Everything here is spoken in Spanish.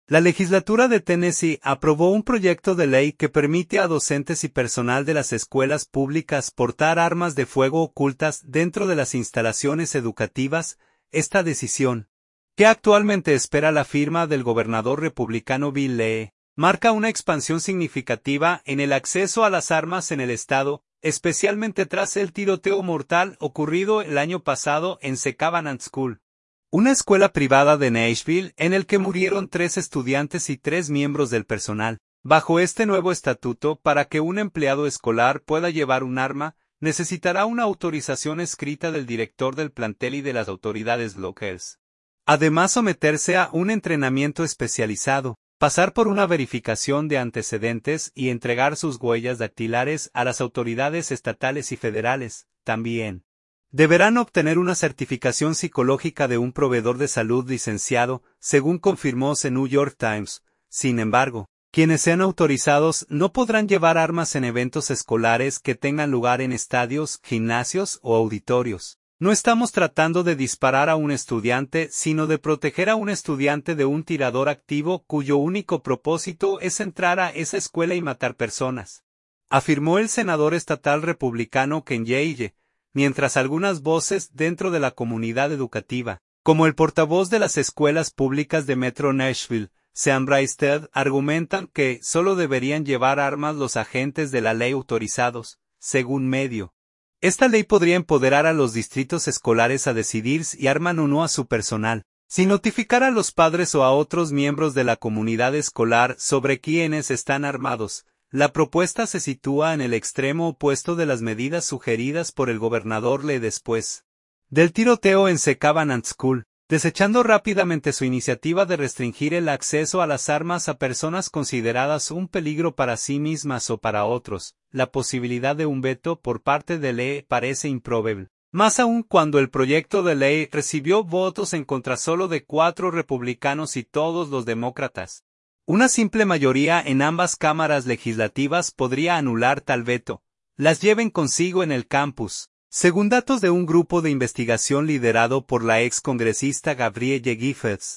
La legislatura de Tennessee aprobó un proyecto de ley que permite a docentes y personal de las escuelas públicas portar armas de fuego ocultas dentro de las instalaciones educativas. Esta decisión, que actualmente espera la firma del gobernador republicano Bill Lee, marca una expansión significativa en el acceso a las armas en el estado, especialmente tras el tiroteo mortal ocurrido el año pasado en The Covenant School, una escuela privada de Nashville en el que murieron 3 estudiantes y 3 miembros del personal. Bajo este nuevo estatuto, para que un empleado escolar pueda llevar un arma, necesitará una autorización escrita del director del plantel y de las autoridades locales. Además, someterse a un entrenamiento especializado, pasar por una verificación de antecedentes y entregar sus huellas dactilares a las autoridades estatales y federales. También deberán obtener una certificación psicológica de un proveedor de salud licenciado, según confirmó The New York Times. Sin embargo, quienes sean autorizados no podrán llevar armas en eventos escolares que tengan lugar en estadios, gimnasios o auditorios. No estamos tratando de disparar a un estudiante, sino de proteger a un estudiante de un tirador activo cuyo único propósito es entrar a esa escuela y matar personas, afirmó el senador estatal republicano Ken Yeige, mientras algunas voces dentro de la comunidad educativa, como el portavoz de las escuelas públicas de Metro Nashville, Sean Braisted, argumentan que solo deberían llevar armas los agentes de la ley autorizados, según Medio. Esta ley podría empoderar a los distritos escolares a decidir si arman o no a su personal, sin notificar a los padres o a otros miembros de la comunidad escolar sobre quiénes están armados. La propuesta se sitúa en el extremo opuesto de las medidas sugeridas por el gobernador Lee después del tiroteo en The Covenant School, desechando rápidamente su iniciativa de restringir el acceso a las armas a personas consideradas un peligro para sí mismas o para otros. La posibilidad de un veto por parte de Lee parece improbable, más aún cuando el proyecto de ley recibió votos en contra solo de 4 republicanos y todos los demócratas. Una simple mayoría en ambas cámaras legislativas podría anular tal veto, las lleven consigo en el campus. Según datos de un grupo de investigación liderado por la ex congresista Gabrielle Giffords,